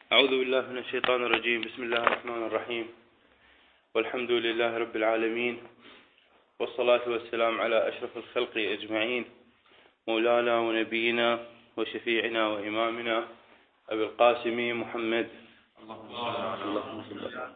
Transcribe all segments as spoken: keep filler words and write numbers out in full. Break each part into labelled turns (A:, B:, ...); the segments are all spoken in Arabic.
A: أعوذ بالله من الشيطان الرجيم. بسم الله الرحمن الرحيم، والحمد لله رب العالمين، والصلاة والسلام على أشرف الخلق أجمعين، مولانا ونبينا وشفيعنا وإمامنا أبي القاسم محمد. اللهم صل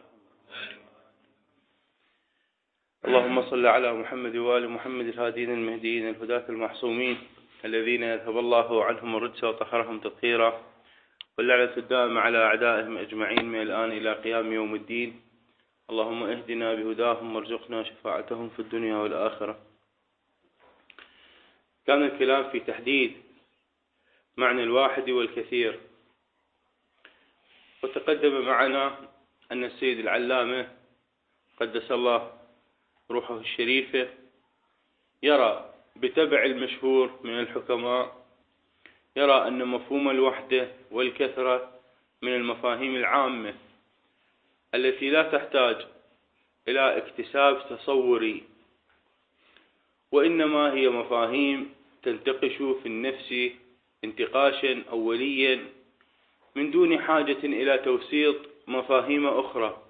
A: اللهم صل على محمد وآل محمد الهادين المهديين الهداة المحصومين الذين يذهب الله عنهم الرجس وطهرهم تطهيرا، واللعنة الدائمة على أعدائهم أجمعين من الآن إلى قيام يوم الدين. اللهم اهدنا بهداهم وارزقنا شفاعتهم في الدنيا والآخرة. كان الكلام في تحديد معنى الواحد والكثير، وتقدم معنا أن السيد العلامة قدس الله روحه الشريفة يرى بتبع المشهور من الحكماء، يرى أن مفهوم الوحدة والكثرة من المفاهيم العامة التي لا تحتاج إلى اكتساب تصوري، وإنما هي مفاهيم تنتقش في النفس انتقاشا أوليا من دون حاجة إلى توسيط مفاهيم أخرى.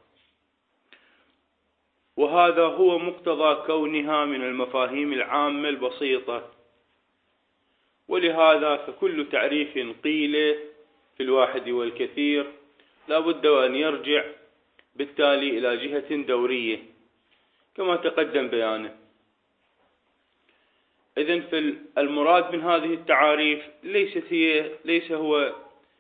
A: وهذا هو مقتضى كونها من المفاهيم العامة البسيطة. ولهذا فكل تعريف قيل في الواحد والكثير لا بد أن يرجع بالتالي إلى جهة دورية كما تقدم بيانه. إذن فالمراد من هذه التعاريف ليست هي ليس هو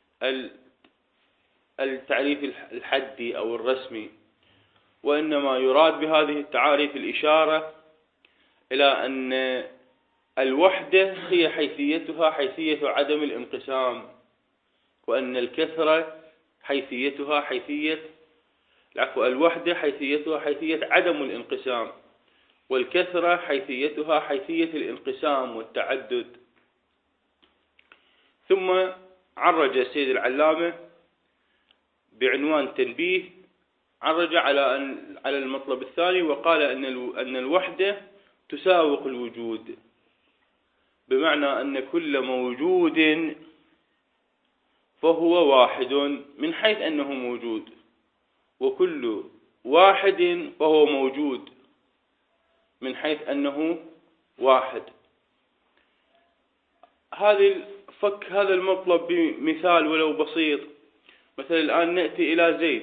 A: التعريف الحدي أو الرسمي، وإنما يراد بهذه التعاريف الإشارة إلى أن الوحدة هي حيثيتها حيثية عدم الانقسام، وأن الكثرة حيثيتها حيثية العفو الوحدة حيثيتها حيثية عدم الانقسام، والكثرة حيثيتها حيثية الانقسام والتعدد. ثم عرج السيد العلامة بعنوان تنبيه، عرج على أن على المطلب الثاني وقال أن أن الوحدة تساوق الوجود، بمعنى أن كل موجود فهو واحد من حيث أنه موجود، وكل واحد فهو موجود من حيث أنه واحد. هذه فك هذا المطلب بمثال ولو بسيط. مثلا الآن نأتي إلى زيد.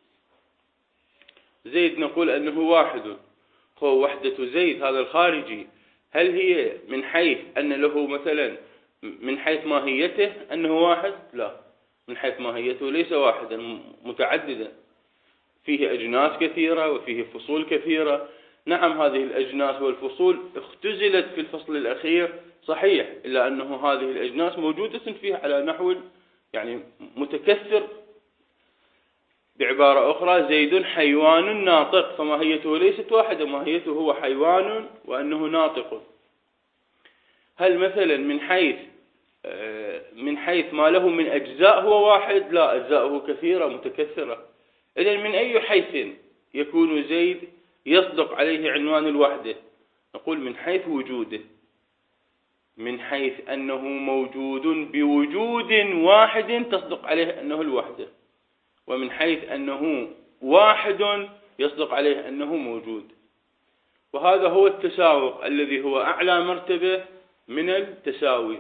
A: زيد نقول أنه واحد، هو وحدة زيد هذا الخارجي. هل هي من حيث أن له مثلا من حيث ماهيته أنه واحد؟ لا، من حيث ماهيته ليس واحدا، متعددا، فيه أجناس كثيرة وفيه فصول كثيرة. نعم، هذه الأجناس والفصول اختزلت في الفصل الأخير صحيح، إلا أنه هذه الأجناس موجودة فيه على نحو يعني متكثر. بعبارة أخرى، زيد حيوان ناطق، فماهيته ليست واحدة، ماهيته هو حيوان وأنه ناطق. هل مثلا من حيث من حيث ما له من أجزاء هو واحد؟ لا، أجزاؤه كثيرة متكثرة. إذن من أي حيث يكون زيد يصدق عليه عنوان الوحدة؟ نقول من حيث وجوده، من حيث أنه موجود بوجود واحد تصدق عليه أنه الوحدة، ومن حيث أنه واحد يصدق عليه أنه موجود. وهذا هو التساوق الذي هو أعلى مرتبة من التساوي.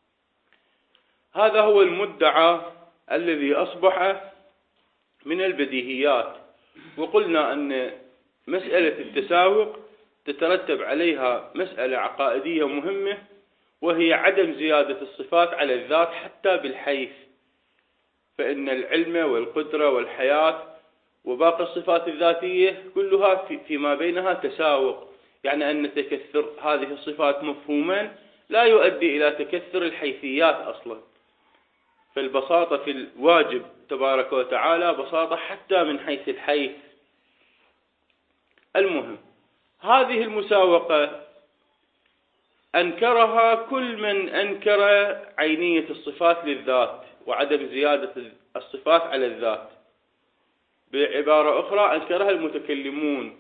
A: هذا هو المدعى الذي أصبح من البديهيات. وقلنا أن مسألة التساوق تترتب عليها مسألة عقائدية مهمة، وهي عدم زيادة الصفات على الذات حتى بالحيث. فإن العلم والقدرة والحياة وباقي الصفات الذاتية كلها في فيما بينها تساوق، يعني أن تكثر هذه الصفات مفهوما لا يؤدي إلى تكثر الحيثيات أصلا. فالبساطة في الواجب تبارك وتعالى بساطة حتى من حيث الحيث. المهم، هذه المساوقة أنكرها كل من أنكر عينية الصفات للذات وعدم زيادة الصفات على الذات. بعبارة أخرى، أنكرها المتكلمون.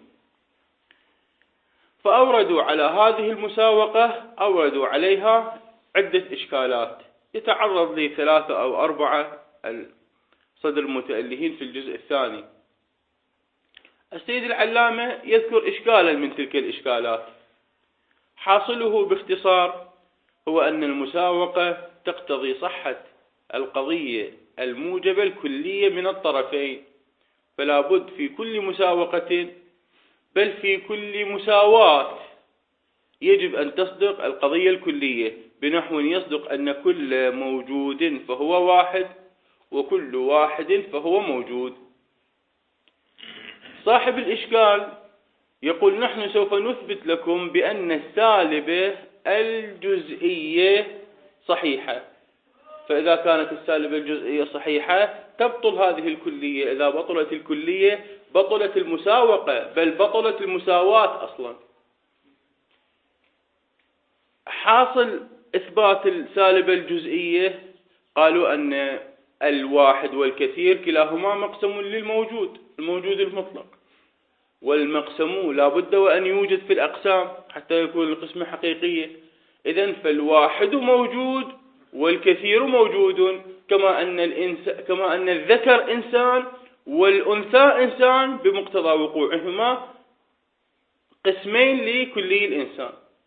A: فأوردوا على هذه المساوقة أوردوا عليها عدة إشكالات، يتعرض لي ثلاثة أو أربعة صدر المتألهين في الجزء الثاني. السيد العلامة يذكر إشكالا من تلك الإشكالات، حاصله باختصار هو أن المساوقة تقتضي صحة القضية الموجبة الكلية من الطرفين، فلا بد في كل مساوقة بل في كل مساواة يجب أن تصدق القضية الكلية، بنحو يصدق أن كل موجود فهو واحد وكل واحد فهو موجود. صاحب الإشكال يقول نحن سوف نثبت لكم بأن السالبة الجزئية صحيحة، فإذا كانت السالبة الجزئية صحيحة تبطل هذه الكلية، إذا بطلت الكلية بطلت المساوقة، بل بطلت المساواة أصلا. حاصل إثبات السالبة الجزئية قالوا أن الواحد والكثير كلاهما مقسم للموجود، الموجود المطلق، والمقسم لا بد وأن يوجد في الأقسام حتى يكون القسمة حقيقية. إذن فالواحد موجود والكثير موجود، كما أن الإنس... كما أن الذكر إنسان والأنثى إنسان بمقتضى وقوعهما قسمين لكلي الإنسان.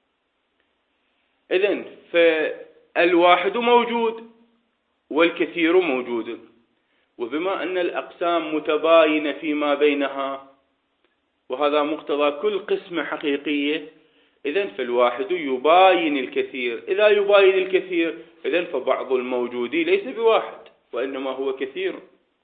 A: إذن فالواحد موجود والكثير موجود، وبما أن الأقسام متباينة فيما بينها وهذا مقتضى كل قسمة حقيقية، إذن فالواحد يباين الكثير، إذا يباين الكثير إذن فبعض الموجود ليس بواحد وإنما هو كثير.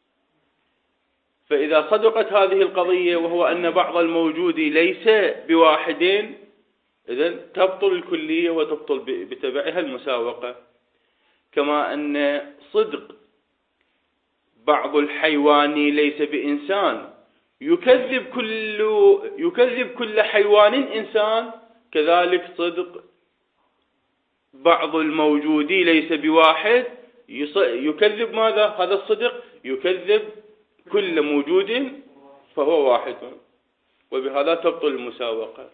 A: فإذا صدقت هذه القضية وهو أن بعض الموجود ليس بواحدين، إذن تبطل الكلية وتبطل بتبعها المساوقة. كما أن صدق بعض الحيوان ليس بإنسان يكذب كل يكذب كل حيوان إنسان، كذلك صدق بعض الموجود ليس بواحد يكذب ماذا؟ هذا الصدق يكذب كل موجود فهو واحد، وبهذا تبطل المساوقة.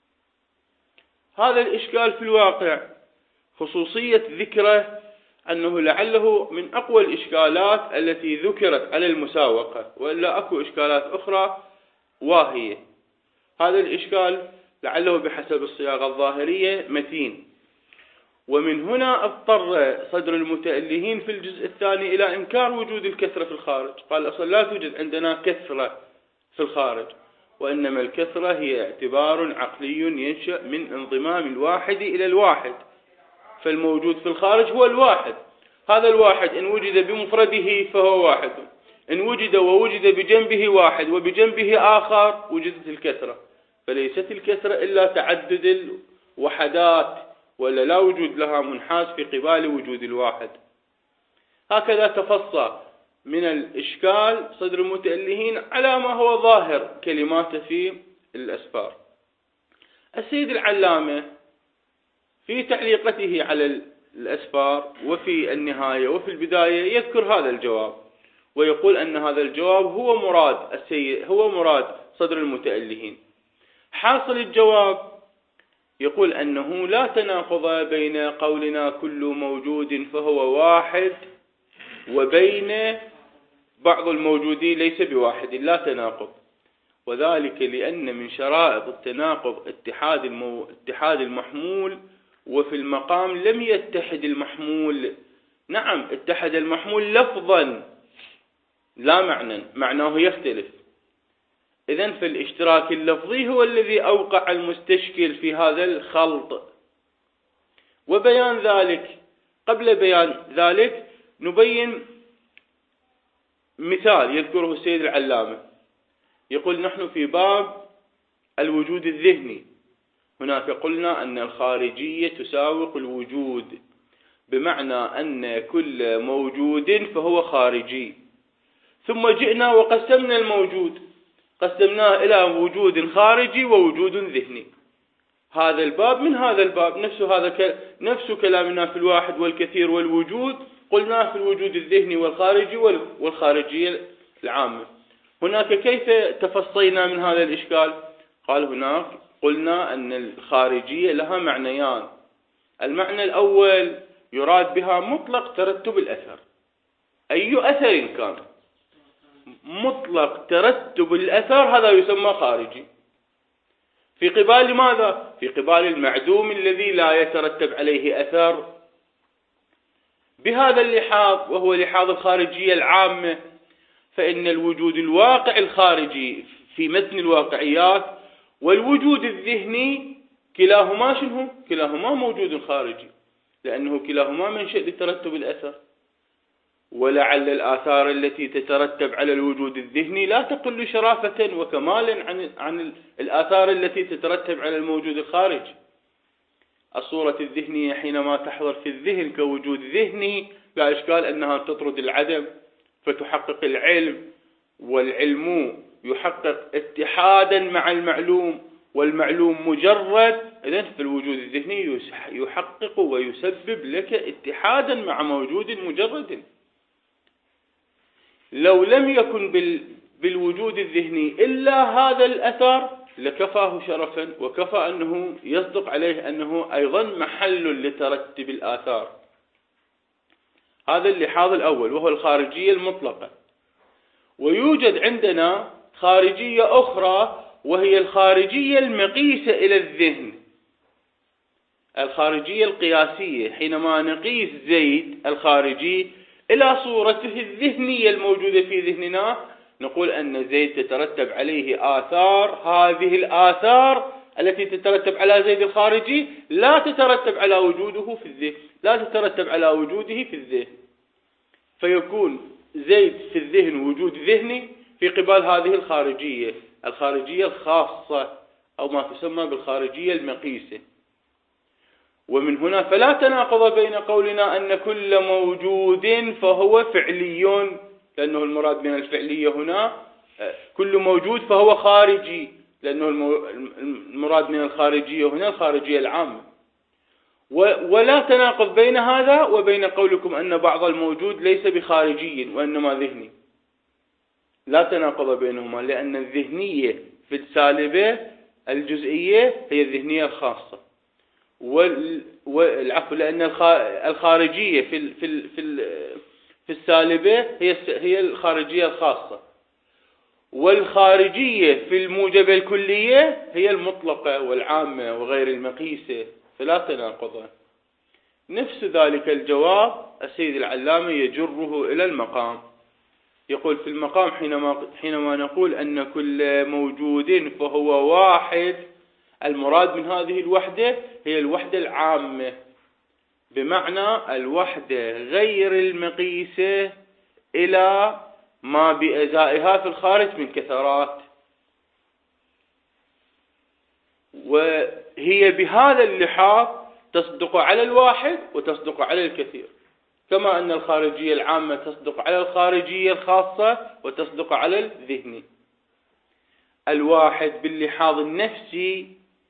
A: هذا الإشكال في الواقع خصوصية ذكره أنه لعله من أقوى الإشكالات التي ذكرت على المساوقة، وإلا أكو إشكالات أخرى واهية. هذا الإشكال لعله بحسب الصياغة الظاهرية متين، ومن هنا اضطر صدر المتألهين في الجزء الثاني إلى إنكار وجود الكثرة في الخارج. قال أصلا لا توجد عندنا كثرة في الخارج، وإنما الكثرة هي اعتبار عقلي ينشأ من انضمام الواحد إلى الواحد، فالموجود في الخارج هو الواحد. هذا الواحد إن وجد بمفرده فهو واحد، إن وجد ووجد بجنبه واحد وبجنبه آخر وجدت الكثرة، فليست الكثرة إلا تعدد الوحدات، ولا لا وجود لها منحاز في قبال وجود الواحد. هكذا تفصى من الإشكال صدر المتألهين على ما هو ظاهر كلماته في الأسفار. السيد العلامة في تعليقته على الأسفار وفي النهاية وفي البداية يذكر هذا الجواب، ويقول أن هذا الجواب هو مراد السيد هو مراد صدر المتألهين. حاصل الجواب يقول أنه لا تناقض بين قولنا كل موجود فهو واحد وبين بعض الموجودين ليس بواحد، لا تناقض، وذلك لأن من شرائط التناقض اتحاد المو... اتحاد المحمول، وفي المقام لم يتحد المحمول. نعم اتحد المحمول لفظا لا معنى، معناه يختلف. إذن فالاشتراك اللفظي هو الذي أوقع المستشكل في هذا الخلط. وبيان ذلك قبل بيان ذلك نبين مثال يذكره السيد العلامة، يقول نحن في باب الوجود الذهني هناك قلنا أن الخارجية تساوق الوجود، بمعنى أن كل موجود فهو خارجي. ثم جئنا وقسمنا الموجود، قسمناه إلى وجود خارجي ووجود ذهني. هذا الباب من هذا الباب نفس هذا ك... نفس كلامنا في الواحد والكثير والوجود قلناه في الوجود الذهني والخارجي وال... والخارجية العامة. هناك كيف تفصينا من هذا الإشكال؟ قال هناك قلنا أن الخارجية لها معنيان. المعنى الأول يراد بها مطلق ترتب الأثر، أي أثر كان، مطلق ترتب الأثر هذا يسمى خارجي، في قبال ماذا؟ في قبال المعدوم الذي لا يترتب عليه أثر. بهذا اللحاظ وهو لحاظ الخارجية العامة، فإن الوجود الواقع الخارجي في متن الواقعيات والوجود الذهني كلاهما شنو؟ كلاهما موجود خارجي، لأنه كلاهما منشأ لترتب الأثر. ولعل الآثار التي تترتب على الوجود الذهني لا تقل شرافة وكمالا عن عن الآثار التي تترتب على الموجود الخارجي. الصورة الذهنية حينما تحضر في الذهن كوجود ذهني لا إشكال أنها تطرد العدم فتحقق العلم، والعلم يحقق اتحادا مع المعلوم، والمعلوم مجرد. إذن في الوجود الذهني يحقق ويسبب لك اتحادا مع موجود مجرد. لو لم يكن بالوجود الذهني إلا هذا الأثر لكفاه شرفا، وكفى أنه يصدق عليه أنه أيضا محل لترتب الآثار. هذا اللحاظ الأول وهو الخارجية المطلقة. ويوجد عندنا خارجية أخرى وهي الخارجية المقيسة إلى الذهن، الخارجية القياسية. حينما نقيس زيد الخارجي إلى صورته الذهنية الموجودة في ذهننا نقول أن زيد تترتب عليه آثار، هذه الآثار التي تترتب على زيد الخارجي لا تترتب على وجوده في الذهن، لا تترتب على وجوده في الذهن، فيكون زيد في الذهن وجود ذهني في قبال هذه الخارجية، الخارجية الخاصة أو ما تسمى بالخارجية المقيسة. ومن هنا فلا تناقض بين قولنا أن كل موجود فهو فعلي، لأنه المراد من الفعلية هنا كل موجود فهو خارجي، لأنه المراد من الخارجية هنا الخارجية العامة. ولا تناقض بين هذا وبين قولكم أن بعض الموجود ليس بخارجي وإنما ذهني، لا تناقض بينهما، لأن الذهنية في السالبة الجزئية هي الذهنية الخاصة، والعفو لأن الخارجية في في في السالبة هي هي الخارجية الخاصة، والخارجية في الموجبة الكلية هي المطلقة والعامة وغير المقيسة، فلا تناقض. نفس ذلك الجواب السيد العلامة يجره إلى المقام، يقول في المقام حينما حينما نقول أن كل موجود فهو واحد، المراد من هذه الوحدة هي الوحدة العامة، بمعنى الوحدة غير المقيسة إلى ما بأزائها في الخارج من كثرات، وهي بهذا اللحاظ تصدق على الواحد وتصدق على الكثير، كما أن الخارجية العامة تصدق على الخارجية الخاصة وتصدق على الذهني. الواحد باللحاظ النفسي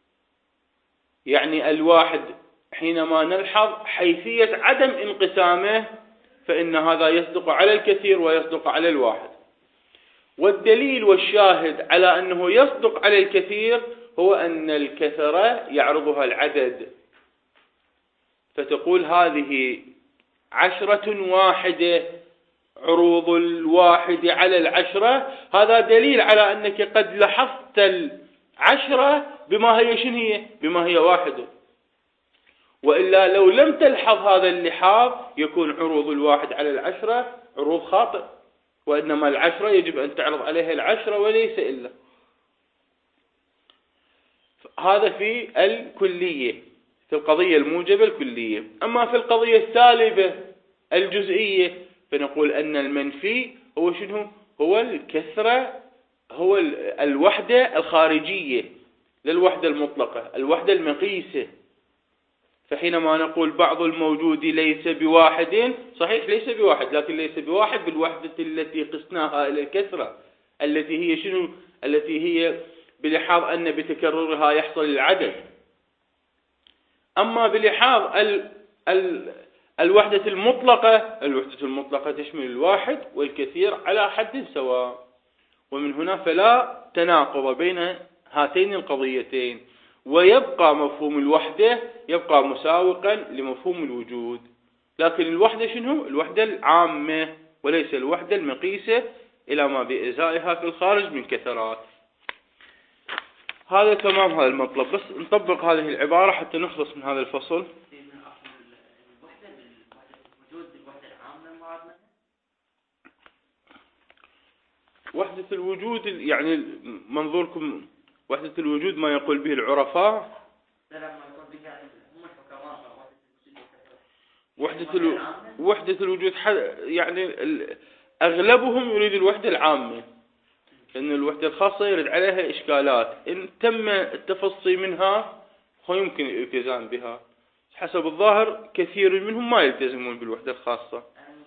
A: يعني الواحد حينما نلحظ حيثية عدم انقسامه فإن هذا يصدق على الكثير ويصدق على الواحد. والدليل والشاهد على أنه يصدق على الكثير هو أن الكثرة يعرضها العدد، فتقول هذه عشرة واحدة، عروض الواحد على العشرة، هذا دليل على أنك قد لحظت العشرة بما هي شنو هي؟ بما هي واحدة. وإلا لو لم تلحظ هذا اللحاظ يكون عروض الواحد على العشرة عروض خاطئ، وإنما العشرة يجب أن تعرض عليها العشرة وليس إلا. هذا في الكلية، في القضية الموجبة الكلية. أما في القضية السالبة الجزئية فنقول أن المنفي هو شنو؟ هو الكثرة، هو الوحدة الخارجية للوحدة المطلقة، الوحدة المقيسة. فحينما نقول بعض الموجود ليس بواحد، صحيح ليس بواحد، لكن ليس بواحد بالوحدة التي قسناها إلى الكثرة، التي هي شنو؟ التي هي بلحاظ أن بتكررها يحصل العدد. أما بلحاظ ال ال الوحدة المطلقة، الوحدة المطلقة تشمل الواحد والكثير على حد سواء، ومن هنا فلا تناقض بين هاتين القضيتين، ويبقى مفهوم الوحدة يبقى مساوقا لمفهوم الوجود، لكن الوحدة شنو؟ الوحدة العامة وليس الوحدة المقيسة إلى ما بإزائها في الخارج من كثرات. هذا تمام هذا المطلب، بس نطبق هذه العبارة حتى نخلص من هذا الفصل. وحدة الوجود يعني منظوركم وحدة الوجود ما يقول به العرفاء. وحدة الو... وحدة الوجود يعني أغلبهم يريد الوحدة العامة، لأن الوحدة الخاصة يرد عليها إشكالات، إن تم التفصي منها يمكن الالتزام بها. حسب الظاهر كثير منهم ما يلتزمون بالوحدة الخاصة،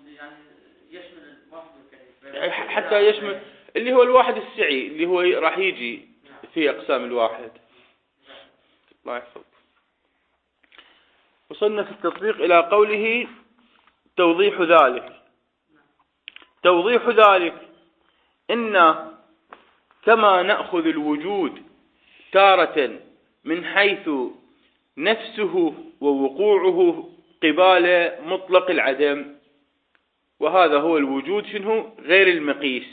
A: يعني حتى يشمل اللي هو الواحد السعي اللي هو راح يجي في أقسام الواحد. الله يحفظ. وصلنا في التطبيق إلى قوله توضيح ذلك. توضيح ذلك إن كما نأخذ الوجود تارة من حيث نفسه ووقوعه قبال مطلق العدم، وهذا هو الوجود شنو غير المقيس،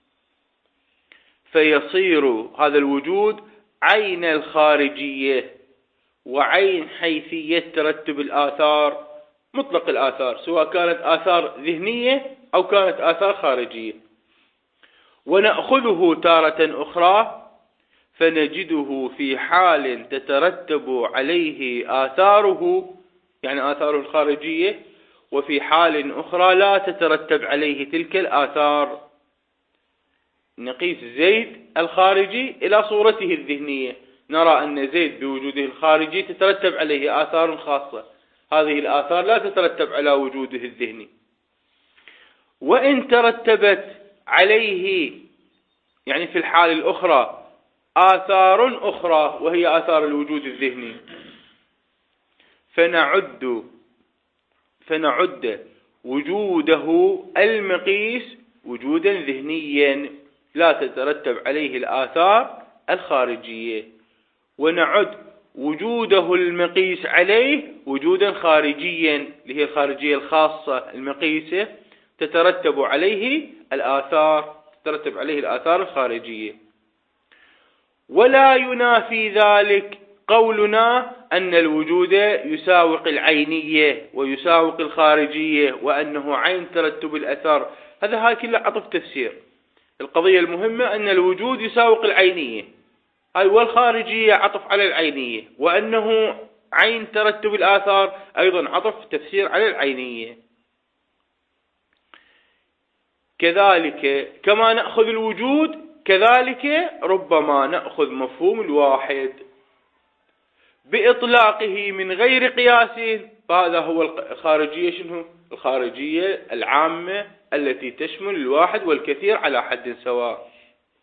A: فيصير هذا الوجود عين الخارجية وعين حيثية ترتب الآثار، مطلق الآثار، سواء كانت آثار ذهنية أو كانت آثار خارجية. ونأخذه تارة أخرى فنجده في حال تترتب عليه آثاره، يعني آثاره الخارجية، وفي حال أخرى لا تترتب عليه تلك الآثار. نقيس زيد الخارجي إلى صورته الذهنية، نرى أن زيد بوجوده الخارجي تترتب عليه آثار خاصة، هذه الآثار لا تترتب على وجوده الذهني. وإن ترتبت عليه يعني في الحال الأخرى آثار أخرى وهي آثار الوجود الذهني، فنعد فنعد وجوده المقيس وجودا ذهنيا لا تترتب عليه الآثار الخارجية، ونعد وجوده المقيس عليه وجودا خارجيا اللي هي الخارجية الخاصة المقيسة تترتب عليه الآثار تترتب عليه الآثار الخارجية. ولا ينافي ذلك قولنا أن الوجود يساوق العينية ويساوق الخارجية وأنه عين ترتب الأثر، هذا هاي كله عطف تفسير. القضية المهمة أن الوجود يساوق العينية هاي، والخارجية عطف على العينية، وأنه عين ترتب الآثار أيضا عطف تفسير على العينية. كذلك كما نأخذ الوجود كذلك ربما نأخذ مفهوم الواحد بإطلاقه من غير قياس، فهذا هو الخارجية. شنو الخارجية العامة التي تشمل الواحد والكثير على حد سواء.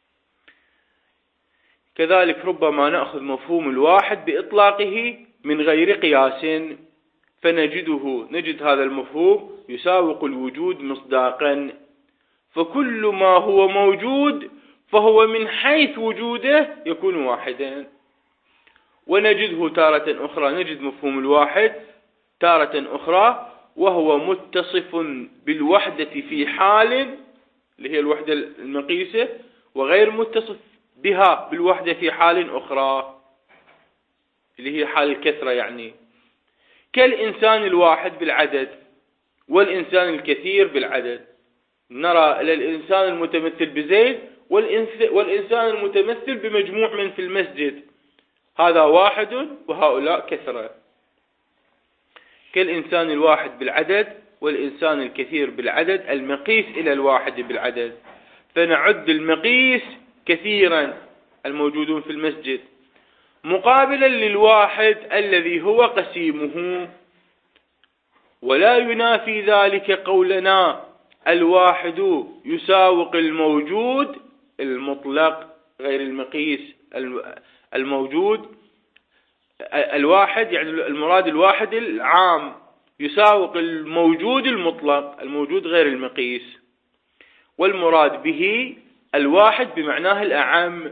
A: كذلك ربما نأخذ مفهوم الواحد بإطلاقه من غير قياس، فنجده نجد هذا المفهوم يساوق الوجود مصداقا، فكل ما هو موجود فهو من حيث وجوده يكون واحدا. ونجده تارة أخرى نجد مفهوم الواحد تارة أخرى وهو متصف بالوحدة في حال اللي هي الوحدة المقيسة، وغير متصف بها بالوحدة في حال أخرى اللي هي حال الكثرة، يعني كالإنسان الواحد بالعدد والإنسان الكثير بالعدد. نرى الإنسان المتمثل بزيد والإنسان المتمثل بمجموع من في المسجد، هذا واحد وهؤلاء كثرة. كالإنسان الواحد بالعدد والإنسان الكثير بالعدد، المقيس إلى الواحد بالعدد، فنعد المقيس كثيرا الموجودون في المسجد مقابلا للواحد الذي هو قسيمه. ولا ينافي ذلك قولنا الواحد يساوق الموجود المطلق غير المقيس. الموجود الواحد يعني المراد الواحد العام يساوق الموجود المطلق الموجود غير المقيس، والمراد به الواحد بمعناه الأعم.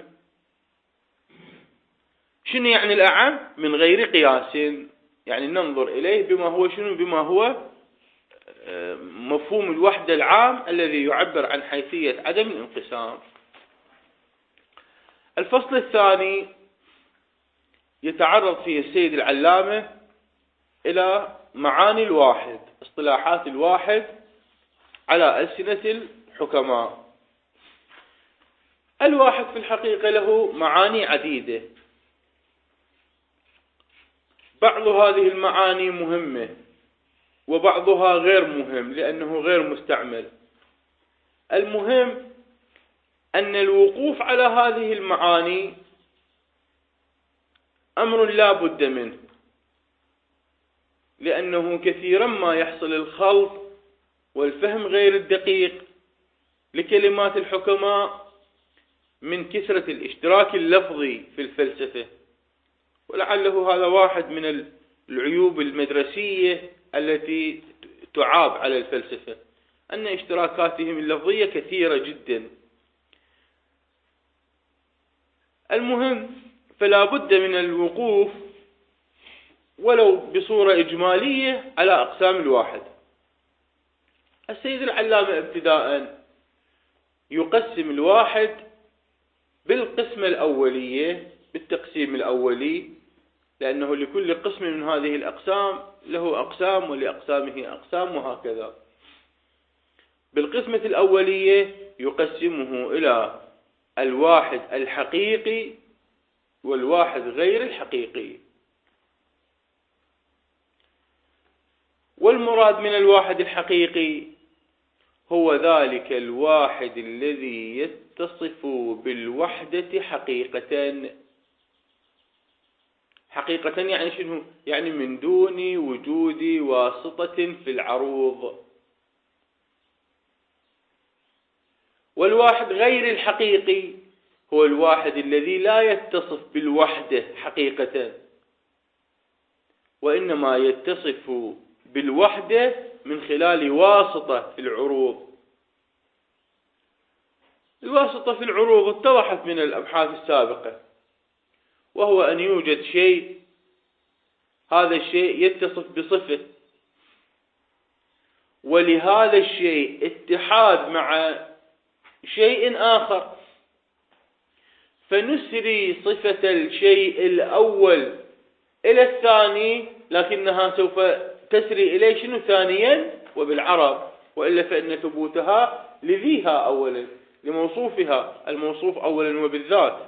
A: شنو يعني الأعم؟ من غير قياس، يعني ننظر إليه بما هو شنو بما هو مفهوم الوحدة العام الذي يعبر عن حيثية عدم الانقسام. الفصل الثاني يتعرض فيه السيد العلامة إلى معاني الواحد، اصطلاحات الواحد على ألسنة الحكماء. الواحد في الحقيقة له معاني عديدة، بعض هذه المعاني مهمة وبعضها غير مهم لأنه غير مستعمل. المهم أن الوقوف على هذه المعاني أمر لا بد منه، لأنه كثيرا ما يحصل الخلط والفهم غير الدقيق لكلمات الحكماء من كثرة الاشتراك اللفظي في الفلسفة، ولعله هذا واحد من العيوب المدرسية التي تعاب على الفلسفة، أن اشتراكاتهم اللفظية كثيرة جدا. المهم فلا بد من الوقوف ولو بصورة إجمالية على أقسام الواحد. السيد العلامة ابتداء يقسم الواحد بالقسمة الأولية، بالتقسيم الأولي، لأنه لكل قسم من هذه الأقسام له أقسام ولأقسامه أقسام وهكذا. بالقسمة الأولية يقسمه إلى الواحد الحقيقي والواحد غير الحقيقي. والمراد من الواحد الحقيقي هو ذلك الواحد الذي يتصف بالوحدة حقيقة. حقيقة يعني شنو؟ يعني من دون وجود واسطة في العروض. والواحد غير الحقيقي هو الواحد الذي لا يتصف بالوحدة حقيقة، وإنما يتصف بالوحدة من خلال واسطة في العروض. الواسطة في العروض اتضحت من الأبحاث السابقة، وهو أن يوجد شيء، هذا الشيء يتصف بصفة، ولهذا الشيء اتحاد مع شيء آخر، فنسري صفة الشيء الأول إلى الثاني، لكنها سوف تسري إليه شنو ثانيا وبالعرب، وإلا فإن ثبوتها لذيها أولا، لموصوفها الموصوف أولا وبالذات.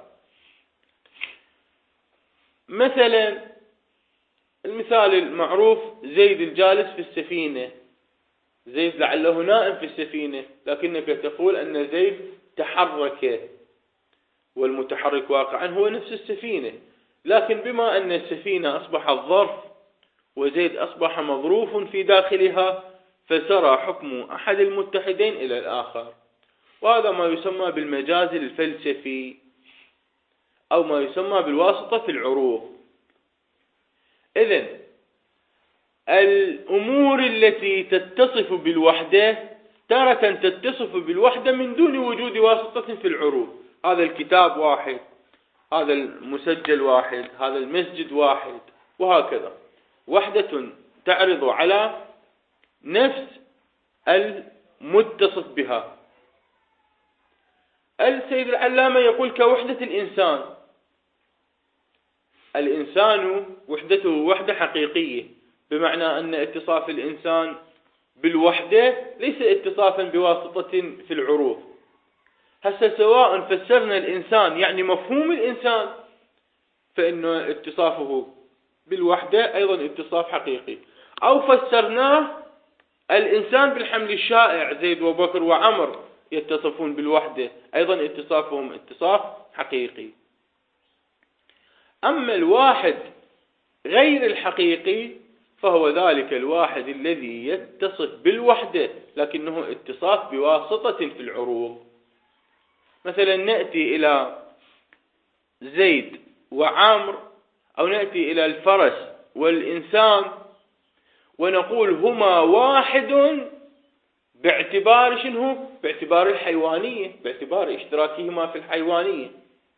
A: مثلا المثال المعروف زيد الجالس في السفينة. زيد لعله نائم في السفينة، لكنك تقول أن زيد تحرك، والمتحرك واقعا هو نفس السفينة، لكن بما أن السفينة أصبحت ظرف وزيد أصبح مظروف في داخلها، فسرى حكم أحد المتحدين إلى الآخر، وهذا ما يسمى بالمجاز الفلسفي أو ما يسمى بالواسطة في العروض. إذن الأمور التي تتصف بالوحدة تارة تتصف بالوحدة من دون وجود واسطة في العروض. هذا الكتاب واحد، هذا المسجل واحد، هذا المسجد واحد، وهكذا، وحدة تعرض على نفس المتصف بها. السيد العلامة يقول كوحدة الإنسان. الإنسان وحدته وحدة حقيقية، بمعنى أن اتصاف الإنسان بالوحدة ليس اتصافا بواسطة في العروض. هسه سواء فسرنا الإنسان يعني مفهوم الإنسان، فإنه اتصافه بالوحدة أيضا اتصاف حقيقي، أو فسرناه الإنسان بالحمل الشائع، زيد وبكر وعمر يتصفون بالوحدة، أيضا اتصافهم اتصاف حقيقي. أما الواحد غير الحقيقي فهو ذلك الواحد الذي يتصف بالوحدة لكنه اتصاف بواسطة في العروض. مثلا نأتي إلى زيد وعمر، أو نأتي إلى الفرس والإنسان ونقول هما واحد باعتبار شنو؟ باعتبار الحيوانية، باعتبار اشتراكهما في الحيوانية،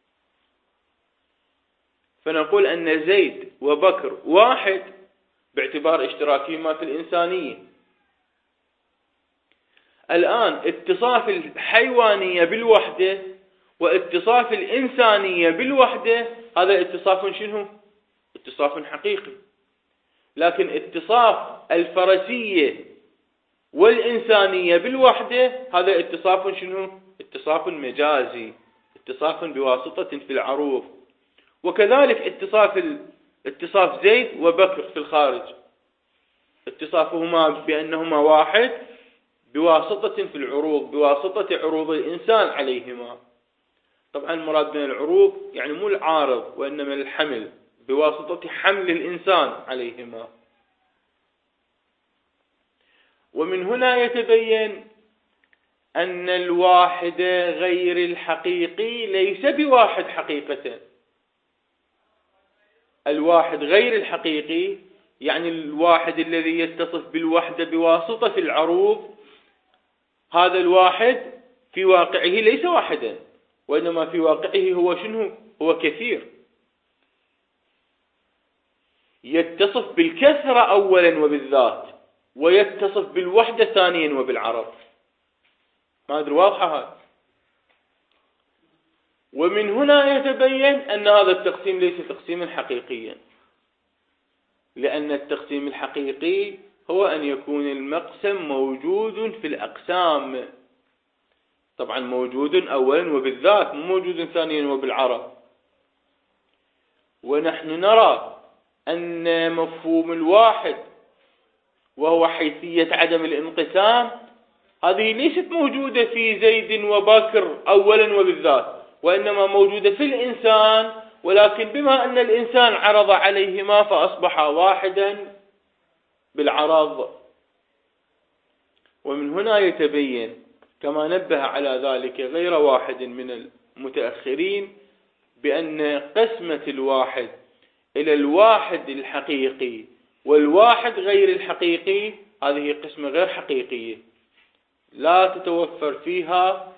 A: فنقول أن زيد وبكر واحد باعتبار اشتراكهما في الإنسانية. الآن اتصاف الحيوانية بالوحدة واتصاف الإنسانية بالوحدة، هذا اتصاف شنو؟ اتصاف حقيقي. لكن اتصاف الفرسية والإنسانية بالوحدة هذا اتصاف شنو؟ اتصاف مجازي، اتصاف بواسطة في العروض. وكذلك اتصاف اتصاف زيد وبكر في الخارج، اتصافهما بأنهما واحد بواسطة في العروض، بواسطة عروض الإنسان عليهما. طبعا المراد من العروض يعني مو العارض وإنما الحمل، بواسطة حمل الإنسان عليهما. ومن هنا يتبين أن الواحد غير الحقيقي ليس بواحد حقيقة. الواحد غير الحقيقي يعني الواحد الذي يتصف بالوحدة بواسطة في العروض، هذا الواحد في واقعه ليس واحدا، وإنما في واقعه هو شنو؟ هو كثير، يتصف بالكثرة أولا وبالذات، ويتصف بالوحدة ثانيا وبالعرض. ما أدري واضحة هذا؟ ومن هنا يتبين أن هذا التقسيم ليس تقسيما حقيقيا، لأن التقسيم الحقيقي هو أن يكون المقسم موجود في الأقسام، طبعا موجود أولا وبالذات، مو موجود ثانيا وبالعرض. ونحن نرى أن مفهوم الواحد وهو حيثية عدم الانقسام هذه ليست موجودة في زيد وبكر أولا وبالذات، وإنما موجودة في الإنسان، ولكن بما أن الإنسان عرض عليهما فأصبح واحدا بالعرض. ومن هنا يتبين كما نبه على ذلك غير واحد من المتأخرين بأن قسمة الواحد إلى الواحد الحقيقي والواحد غير الحقيقي هذه قسمة غير حقيقية، لا تتوفر فيها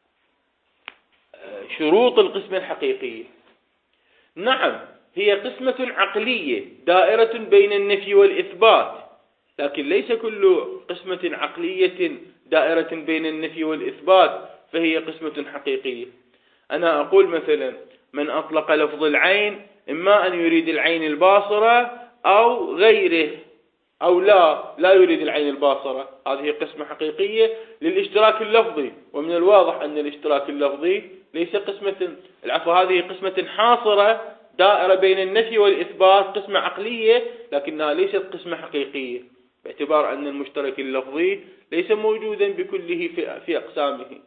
A: شروط القسمة الحقيقية. نعم هي قسمة عقلية دائرة بين النفي والإثبات، لكن ليس كل قسمة عقلية دائرة بين النفي والإثبات فهي قسمة حقيقية. أنا أقول مثلا من أطلق لفظ العين إما أن يريد العين الباصرة أو غيره، أو لا لا يريد العين الباصرة، هذه قسمة حقيقية للاشتراك اللفظي. ومن الواضح أن الاشتراك اللفظي ليس قسمة، العفو هذه قسمة حاصرة دائرة بين النفي والإثبات، قسمة عقلية لكنها ليست قسمة حقيقية، باعتبار أن المشترك اللفظي ليس موجودا بكله في, في أقسامه.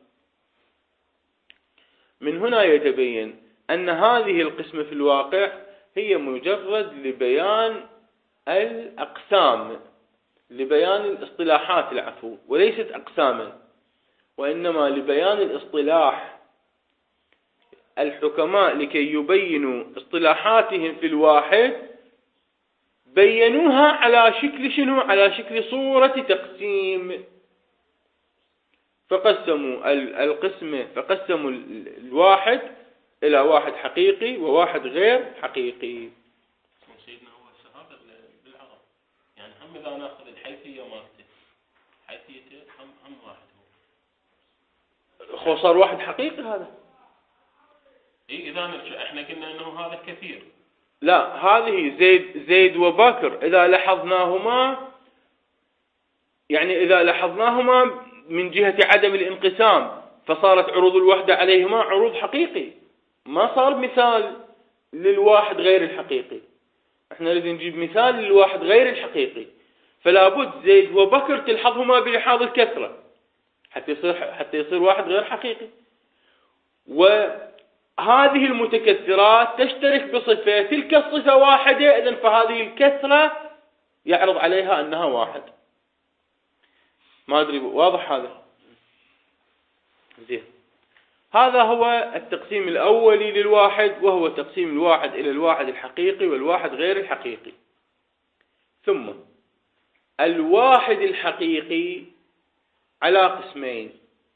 A: من هنا يتبين أن هذه القسمة في الواقع هي مجرد لبيان الأقسام، لبيان الاصطلاحات العفو، وليست أقساما، وإنما لبيان الاصطلاح. الحكماء لكي يبينوا اصطلاحاتهم في الواحد بينوها على شكل شنو؟ على شكل صورة تقسيم، فقسموا القسمة، فقسموا الواحد إلى واحد حقيقي وواحد غير حقيقي.
B: سيدنا هو الشهادة بالعرب يعني هم إذا نأخذ الحيثية مالته حيثيته هم هم واحد
A: هو صار واحد حقيقي هذا.
B: إيه إذا إحنا قلنا إنه هذا كثير،
A: لا هذه زيد زيد وبكر إذا لاحظناهما، يعني إذا لاحظناهما من جهة عدم الانقسام فصارت عروض الوحدة عليهما عروض حقيقي، ما صار مثال للواحد غير الحقيقي. احنا لازم نجيب مثال للواحد غير الحقيقي، فلا بد زيد وبكر تلحظهما بلحاظ الكثرة حتى يصير حتى يصير واحد غير حقيقي. وهذه المتكثرات تشترك بصفة، تلك الصفة واحدة، إذن فهذه الكثرة يعرض عليها أنها واحد. ما أدري واضح هذا؟ زين، هذا هو التقسيم الأولي للواحد، وهو تقسيم الواحد إلى الواحد الحقيقي والواحد غير الحقيقي. ثم الواحد الحقيقي على قسمين،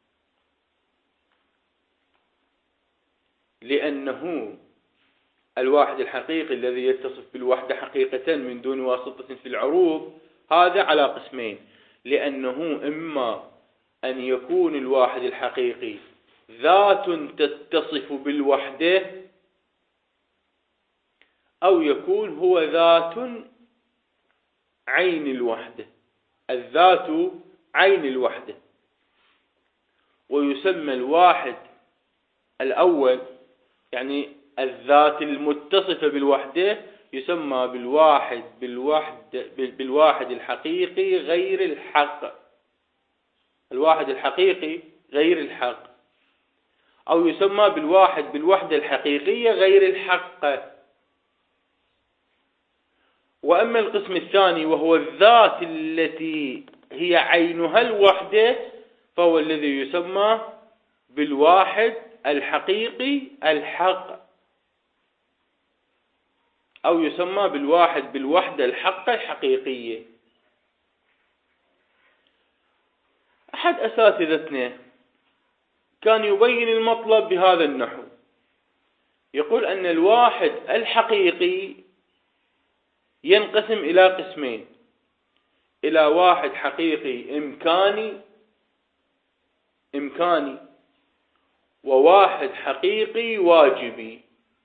A: لأنه الواحد الحقيقي الذي يتصف بالوحدة حقيقة من دون واسطة في العروض هذا على قسمين، لأنه إما أن يكون الواحد الحقيقي ذات تتصف بالوحدة، أو يكون هو ذات عين الوحدة. الذات عين الوحدة، ويسمى الواحد الأول يعني الذات المتصفة بالوحدة يسمى بالواحد بالوحد بالواحد الحقيقي غير الحق. الواحد الحقيقي غير الحق، أو يسمى بالواحد بالوحدة الحقيقية غير الحق. وأما القسم الثاني وهو الذات التي هي عينها الوحدة، فهو الذي يسمى بالواحد الحقيقي الحق، أو يسمى بالواحد بالوحدة الحق الحقيقية. أحد أساتذتنا كان يبين المطلب بهذا النحو، يقول أن الواحد الحقيقي ينقسم إلى قسمين: إلى واحد حقيقي إمكاني إمكاني وواحد حقيقي واجبي.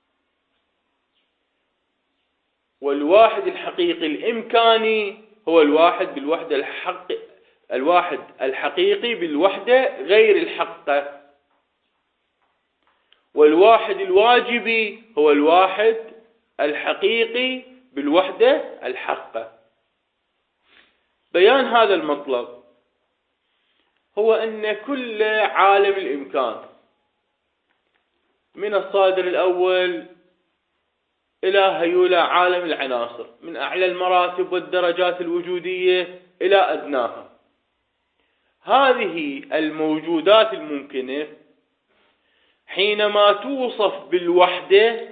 A: والواحد الحقيقي الإمكاني هو الواحد بالوحدة الحق الواحد الحقيقي بالوحدة غير الحقة. والواحد الواجبي هو الواحد الحقيقي بالوحدة الحقة. بيان هذا المطلب هو أن كل عالم الإمكان من الصادر الأول إلى هيولى عالم العناصر، من أعلى المراتب والدرجات الوجودية إلى أدناها، هذه الموجودات الممكنة حينما توصف بالوحدة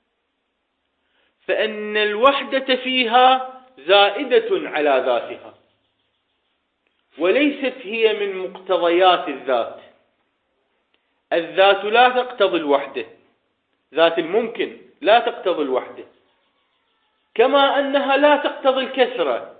A: فإن الوحدة فيها زائدة على ذاتها، وليست هي من مقتضيات الذات. الذات لا تقتضي الوحدة، ذات الممكن لا تقتضي الوحدة، كما أنها لا تقتضي الكثرة،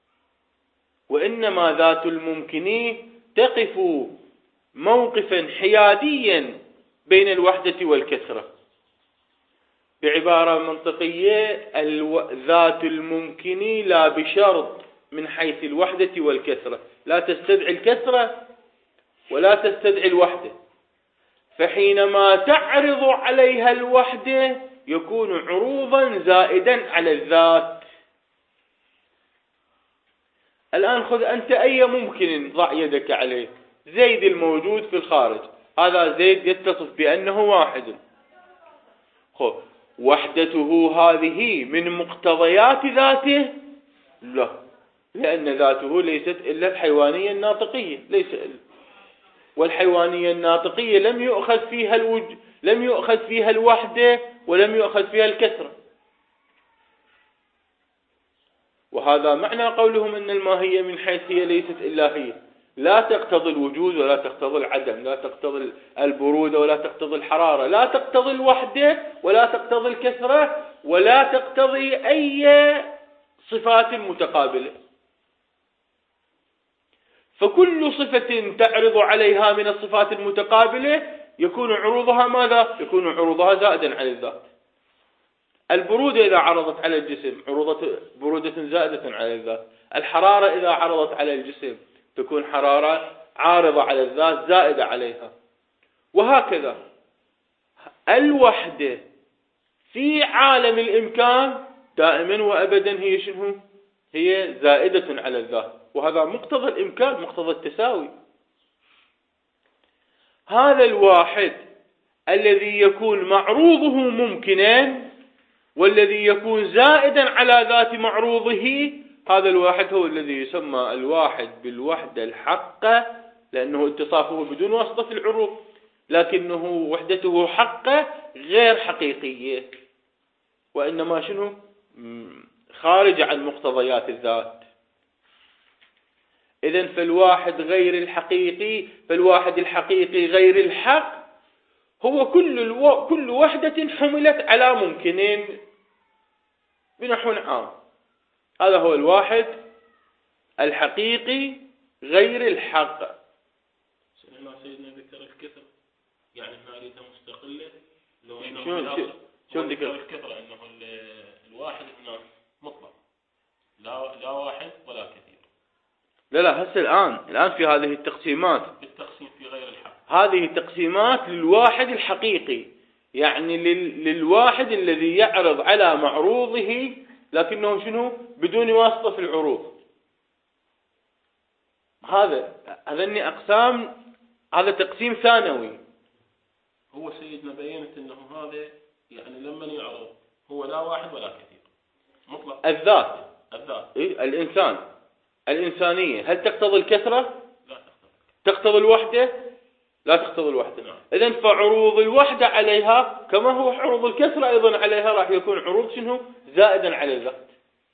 A: وإنما ذات الممكن تقف موقفا حياديا بين الوحدة والكثرة. بعبارة منطقية، ذات الممكن لا بشرط من حيث الوحدة والكثرة، لا تستدعي الكثرة ولا تستدعي الوحدة، فحينما تعرض عليها الوحدة يكون عروضا زائدا على الذات. الآن خذ أنت أي ممكن ضع يدك عليه. زيد الموجود في الخارج، هذا زيد يتصف بأنه واحد. خذ وحدته هذه من مقتضيات ذاته؟ لا، لأن ذاته ليست إلا الحيوانية الناطقية، ليس إلا. والحيوانية الناطقية لم يؤخذ فيها الوج... لم يؤخذ فيها الوحدة ولم يؤخذ فيها الكثرة. وهذا معنى قولهم أن الماهية من حيث هي ليست إلا هي، لا تقتضي الوجود ولا تقتضي العدم، لا تقتضي البرودة ولا تقتضي الحرارة، لا تقتضي الوحدة ولا تقتضي الكثرة، ولا تقتضي أي صفات متقابلة. فكل صفة تعرض عليها من الصفات المتقابلة يكون عروضها ماذا؟ يكون عروضها زائدا على الذات. البرودة إذا عرضت على الجسم عروضة برودة زائدة على الذات. الحرارة إذا عرضت على الجسم تكون حرارة عارضة على الذات زائدة عليها، وهكذا. الوحدة في عالم الإمكان دائما وأبدا هي شنو؟ هي زائدة على الذات، وهذا مقتضى الإمكان، مقتضى التساوي. هذا الواحد الذي يكون معروضه ممكنا والذي يكون زائدا على ذات معروضه، هذا الواحد هو الذي يسمى الواحد بالوحدة الحقة، لأنه اتصافه بدون واسطة العروض، لكنه وحدته حقة غير حقيقية، وإنما شنو؟ خارج عن مقتضيات الذات. إذن فالواحد غير الحقيقي فالواحد الحقيقي غير الحق هو كل الو... كل وحدة حملت على ممكنين بنحو عام. هذا هو الواحد الحقيقي غير الحق.
B: يعني هنا أريدها مستقلة لو إنه
A: شلون شلون ذكر
B: الكثرة إنه الواحد هنا مطلق لا لا واحد ولا كثير.
A: لا لا هسه الآن الآن في هذه التقسيمات
B: بالتقسيم في غير الحق
A: هذه تقسيمات للواحد الحقيقي، يعني لل... للواحد الذي يعرض على معروضه لكنه شنو بدون واسطة في العروض. هذا هذني أقسام، هذا تقسيم ثانوي.
B: هو سيدنا بينت انه هذا يعني لما يعرض هو لا واحد ولا كثير مطلق.
A: الذات
B: الذات
A: إيه؟ الإنسان الإنسانية هل تقتضي الكثرة؟
B: لا تقتضي.
A: تقتضي الوحدة؟ لا تقتضي الوحدة.
B: نعم.
A: إذن فعروض الوحدة عليها كما هو عروض الكثرة أيضا عليها راح يكون عروض شنو زائدا على الذات.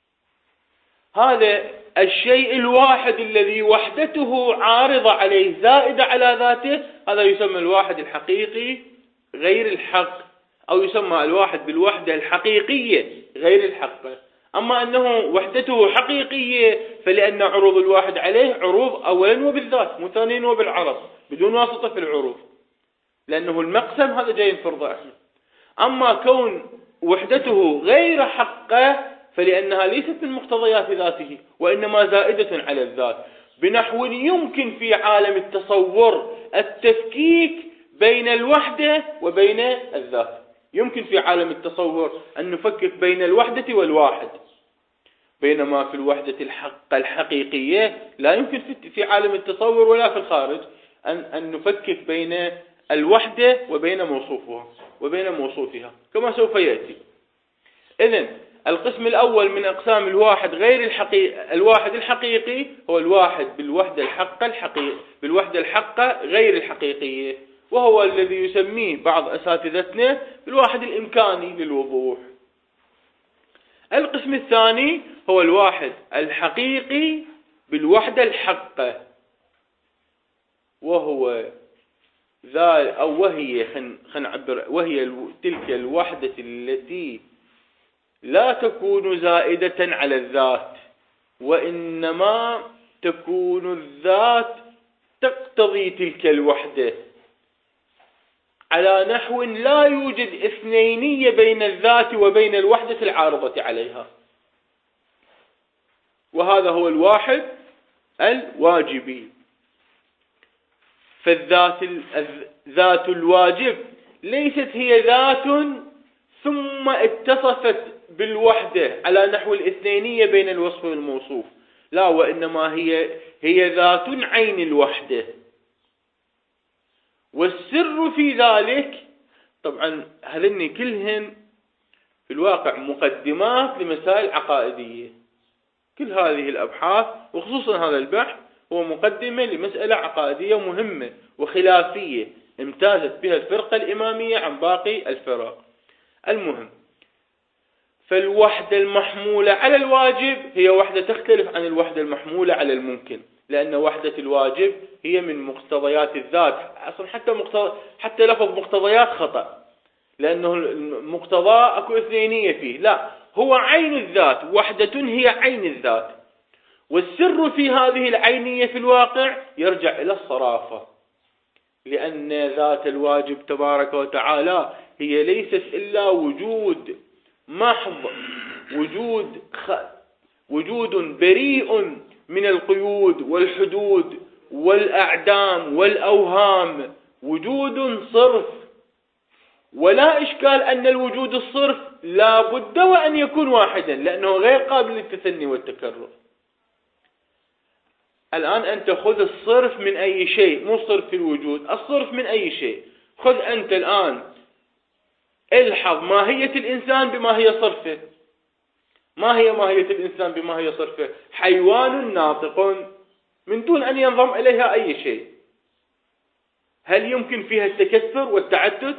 A: هذا الشيء الواحد الذي وحدته عارضة عليه زائدة على ذاته هذا يسمى الواحد الحقيقي غير الحق، أو يسمى الواحد بالوحدة الحقيقية غير الحق. أما أنه وحدته حقيقية فلأن عروض الواحد عليه عروض أولا وبالذات مثانين وبالعرض بدون واسطة في العروض، لأنه المقسم هذا جاي نفرضه احنا. أما كون وحدته غير حقه فلأنها ليست من مقتضيات ذاته وإنما زائدة على الذات، بنحو يمكن في عالم التصور التفكيك بين الوحدة وبين الذات. يمكن في عالم التصور أن نفكك بين الوحدة والواحد، بينما في الوحدة الحق الحقيقية لا يمكن في عالم التصور ولا في الخارج أن, أن نفكك بين الوحدة وبين موصوفها وبين موصوفها كما سوف يأتي. إذن القسم الأول من أقسام الواحد غير الحقيقي الواحد الحقيقي هو الواحد بالوحدة الحقة الحقيقية بالوحدة الحقة غير الحقيقية، وهو الذي يسميه بعض أساتذتنا بالواحد الإمكاني للوضوح. القسم الثاني هو الواحد الحقيقي بالوحدة الحقة، وهو ذا أو وهي خن خنعبر وهي تلك الوحدة التي لا تكون زائدة على الذات وإنما تكون الذات تقتضي تلك الوحدة على نحو لا يوجد اثنينية بين الذات وبين الوحدة العارضة عليها، وهذا هو الواحد الواجبي. فالذات ذات الواجب ليست هي ذات ثم اتصفت بالوحدة على نحو الاثنينية بين الوصف والموصوف، لا، وإنما هي هي ذات عين الوحدة. والسر في ذلك طبعا هذني كلهن في الواقع مقدمات لمسائل عقائدية. كل هذه الأبحاث وخصوصا هذا البحث هو مقدمة لمسألة عقائدية مهمة وخلافية امتازت بها الفرقة الإمامية عن باقي الفرق. المهم، فالوحدة المحمولة على الواجب هي وحدة تختلف عن الوحدة المحمولة على الممكن، لأن وحدة الواجب هي من مقتضيات الذات. أصلا حتى مقتضى حتى لفظ مقتضيات خطأ، لأنه المقتضى أكو اثنينية فيه، لا، هو عين الذات، وحدة هي عين الذات. والسر في هذه العينية في الواقع يرجع إلى الصرافة، لأن ذات الواجب تبارك وتعالى هي ليست إلا وجود محض، وجود خ... وجود بريء من القيود والحدود والأعدام والأوهام، وجود صرف. ولا إشكال أن الوجود الصرف لا بد وأن يكون واحدا، لأنه غير قابل للتثني والتكرر. الآن أنت خذ الصرف من أي شيء، مو صرف في الوجود، الصرف من أي شيء. خذ أنت الآن الحظ ماهية الإنسان بما هي صرفه. ما هي ماهية الإنسان بما هي صرفه؟ حيوان ناطق من دون أن ينضم إليها أي شيء. هل يمكن فيها التكثر والتعدد؟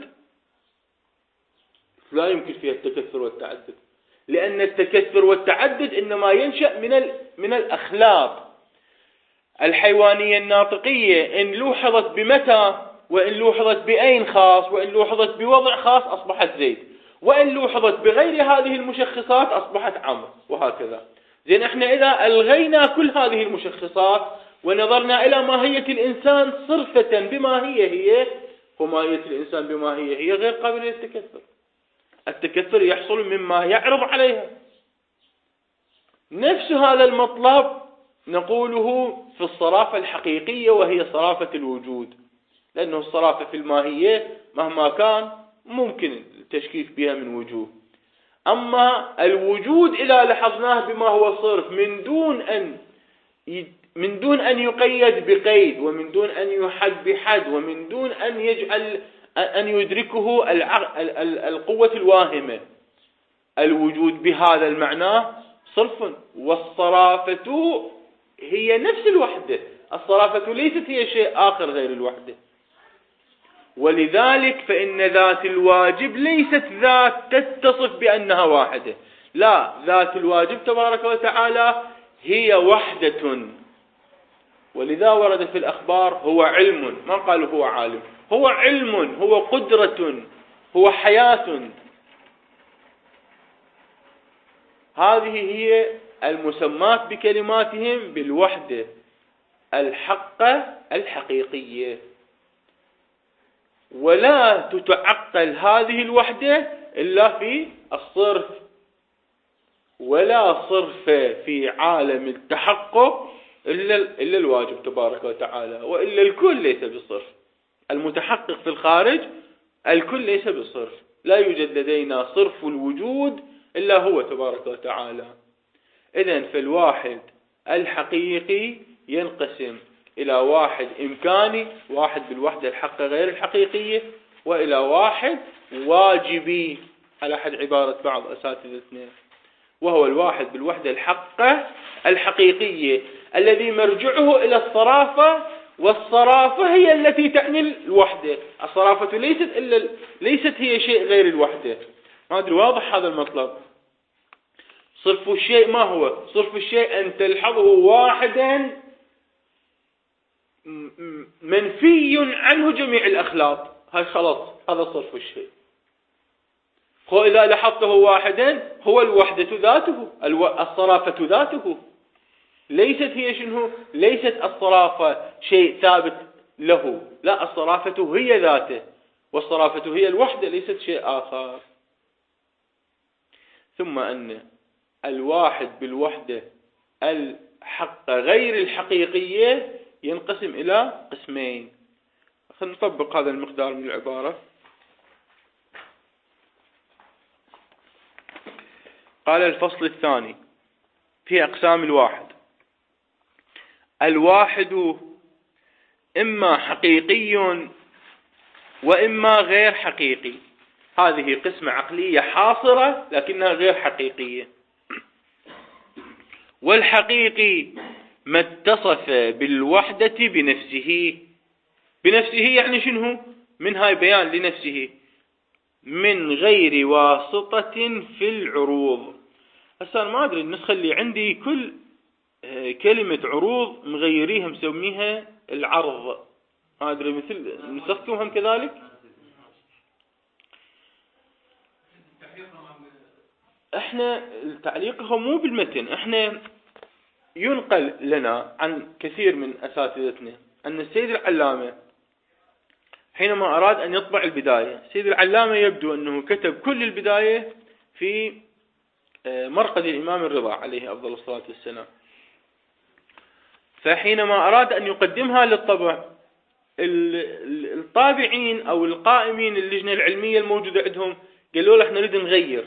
A: لا يمكن فيها التكثر والتعدد، لأن التكثر والتعدد إنما ينشأ من من الأخلاط. الحيوانية الناطقية إن لوحظت بمتى، وإن لوحظت بأين خاص، وإن لوحظت بوضع خاص أصبحت زيد، وإن لوحظت بغير هذه المشخصات أصبحت عمرو، وهكذا. زين، احنا إذا ألغينا كل هذه المشخصات ونظرنا إلى ماهية الإنسان صرفة بما هي هي، وماهية الإنسان بماهية هي غير قابلة للتكثر. التكثر يحصل مما يعرض عليها. نفس هذا المطلب نقوله في الصرافة الحقيقية وهي صرافة الوجود، لأنه الصرافة في الماهية مهما كان ممكن التشكيك بها من وجوه. أما الوجود إذا لحظناه بما هو صرف من دون أن من دون أن يقيد بقيد، ومن دون أن يحد بحد، ومن دون أن يجعل أن يدركه القوة الواهمة، الوجود بهذا المعنى صرف. والصرافة هي نفس الوحدة، الصرافة ليست هي شيء آخر غير الوحدة. ولذلك فإن ذات الواجب ليست ذات تتصف بأنها واحدة، لا، ذات الواجب تبارك وتعالى هي وحدة. ولذا ورد في الأخبار هو علم، ما قالوا هو عالم، هو علم، هو قدرة، هو حياة. هذه هي المسمات بكلماتهم بالوحدة الحقة الحقيقية. ولا تتعقل هذه الوحدة إلا في الصرف، ولا صرف في عالم التحقق إلا إلا الواجب تبارك وتعالى، وإلا الكل ليس بالصرف. المتحقق في الخارج الكل ليس بالصرف، لا يوجد لدينا صرف الوجود إلا هو تبارك وتعالى. إذن فالواحد الحقيقي ينقسم إلى واحد إمكاني، واحد بالوحدة الحقة غير الحقيقية، وإلى واحد واجبي على حد عبارة بعض أساتذتنا، وهو الواحد بالوحدة الحقة الحقيقية الذي مرجعه إلى الصرافة. والصرافة هي التي تعني الوحدة، الصرافة ليست إلا ليست هي شيء غير الوحدة. ما أدري واضح هذا المطلب؟ صرف الشيء ما هو؟ صرف الشيء أن تلحظه واحدا منفي عنه جميع الأخلاق، هاي خلاص هذا صرف الشيء. هو إذا لاحظته واحدا هو الوحدة ذاته، الصرافة ذاته، ليست هي شنو؟ ليست الصرافة شيء ثابت له، لا، الصرافة هي ذاته، والصرافة هي الوحدة ليست شيء آخر. ثم أن الواحد بالوحدة الحقة غير الحقيقية ينقسم إلى قسمين. خلينا نطبق هذا المقدار من العبارة. قال الفصل الثاني في أقسام الواحد: الواحد إما حقيقي وإما غير حقيقي. هذه قسمة عقلية حاصرة لكنها غير حقيقية. والحقيقي ما اتصف بالوحدة بنفسه. بنفسه يعني شنو؟ من هاي بيان لنفسه من غير واسطة في العروض. هسه أنا ما أدري النسخة اللي عندي كل كلمة عروض مغيريها مسميها العرض، ما أدري مثل نسختم هم كذلك. احنا تعليقهم مو بالمتن، احنا ينقل لنا عن كثير من أساتذتنا أن السيد العلامة حينما أراد أن يطبع البداية، السيد العلامة يبدو أنه كتب كل البداية في مرقد الإمام الرضا عليه أفضل الصلاة والسلام. فحينما أراد أن يقدمها للطبع، الطابعين أو القائمين اللجنة العلمية الموجودة عندهم قالوا له احنا نريد نغير.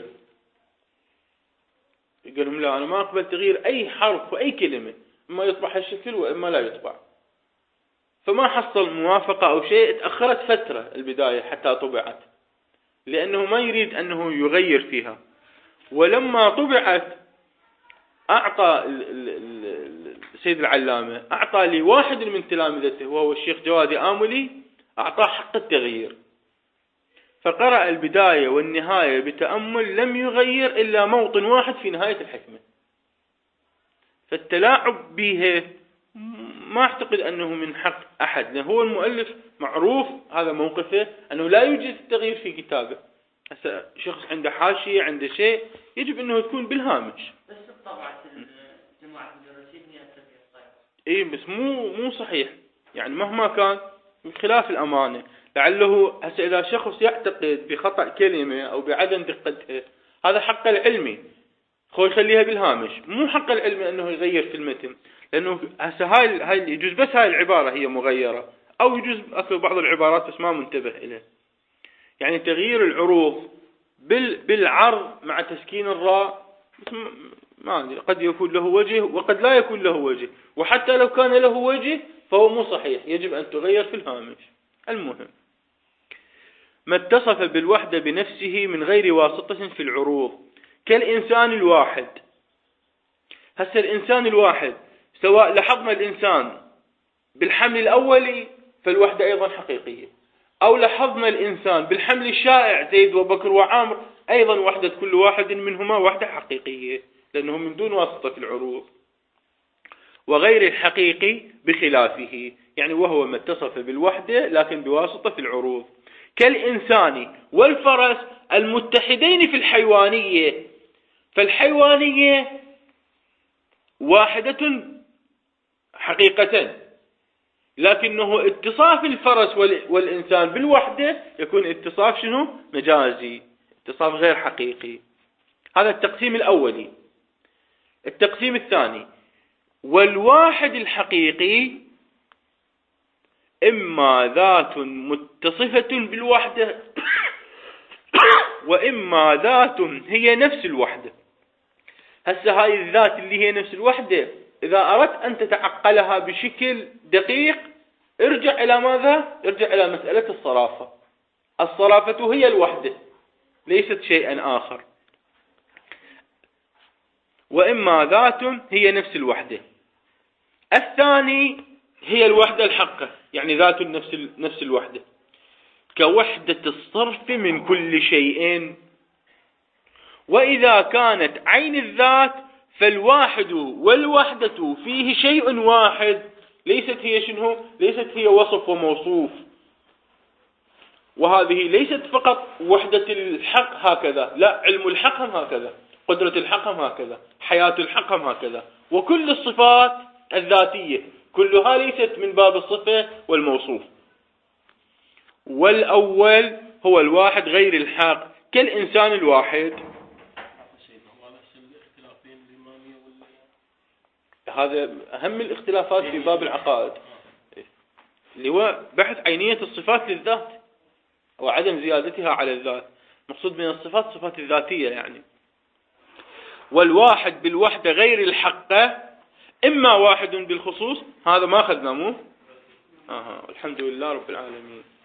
A: قال لهم لا، أنا ما أقبل تغيير أي حرف وأي كلمة، إما يطبع هالشكل وإما لا يطبع. فما حصل موافقة أو شيء، تأخرت فترة البداية حتى طبعت، لأنه ما يريد أنه يغير فيها. ولما طبعت أعطى السيد العلامة أعطى لواحد من تلامذته وهو الشيخ جوادي آملي، أعطاه حق التغيير، فقرأ البداية والنهاية بتأمل، لم يغير إلا موطن واحد في نهاية الحكمة. فالتلاعب به ما أعتقد أنه من حق أحد، لأنه هو المؤلف معروف هذا موقفه أنه لا يوجد التغيير في كتابه. هسه شخص عنده حاشية عنده شيء يجب أنه تكون بالهامش.
C: بس طبعت جماعة المدرسين هي التغيير.
A: إيه بس مو مو صحيح، يعني مهما كان من خلاف الأمانة، لعله هسه إذا شخص يعتقد بخطأ كلمة أو بعدم دقتها هذا حق العلمي، خو يخليها بالهامش، مو حق العلمي أنه يغير في المتن، لأنه هسه هاي هاي يجوز بس هاي العبارة هي مغيرة، أو يجوز أكو بعض العبارات بس ما منتبه إليه. يعني تغيير العروض بال بالعرض مع تسكين الراء ما أدري، قد يكون له وجه وقد لا يكون له وجه، وحتى لو كان له وجه فهو مو صحيح، يجب أن تغير في الهامش. المهم ما اتصف بالوحدة بنفسه من غير واسطة في العروض كالإنسان الواحد. هسه الإنسان الواحد سواء لاحظنا الإنسان بالحمل الأولي فالوحدة أيضا حقيقية، أو لاحظنا الإنسان بالحمل الشائع زيد وبكر وعامر أيضا وحدة كل واحد منهما وحدة حقيقية، لأنه من دون واسطة في العروض. وغير الحقيقي بخلافه، يعني وهو ما اتصف بالوحدة لكن بواسطة في العروض، كالإنسان والفرس المتحدين في الحيوانية. فالحيوانية واحدة حقيقة، لكنه اتصاف الفرس والإنسان بالوحدة يكون اتصاف شنو؟ مجازي، اتصاف غير حقيقي. هذا التقسيم الأولي. التقسيم الثاني: والواحد الحقيقي إما ذات متصفة بالوحدة وإما ذات هي نفس الوحدة. هسه هاي الذات اللي هي نفس الوحدة إذا أردت أن تتعقلها بشكل دقيق ارجع إلى ماذا؟ ارجع إلى مسألة الصرافة. الصرافة هي الوحدة ليست شيئا آخر. وإما ذات هي نفس الوحدة. الثاني هي الوحدة الحقة، يعني ذات نفس نفس الوحدة، كوحدة الصرف من كل شيء. وإذا كانت عين الذات فالواحد والوحدة فيه شيء واحد، ليست هي شنو؟ ليست هي وصف وموصوف. وهذه ليست فقط وحدة الحق هكذا، لا، علم الحق هم هكذا، قدرة الحق هم هكذا، حياة الحق هم هكذا، وكل الصفات الذاتية كلها ليست من باب الصفة والموصوف. والأول هو الواحد غير الحق كالإنسان الواحد. هذا أهم الاختلافات في باب العقائد، اللي هو بحث عينية الصفات للذات وعدم زيادتها على الذات. مقصود من الصفات صفات الذاتية يعني. والواحد بالوحدة غير الحقة إما واحد بالخصوص، هذا ما أخذنا مو؟ آه الحمد لله رب العالمين.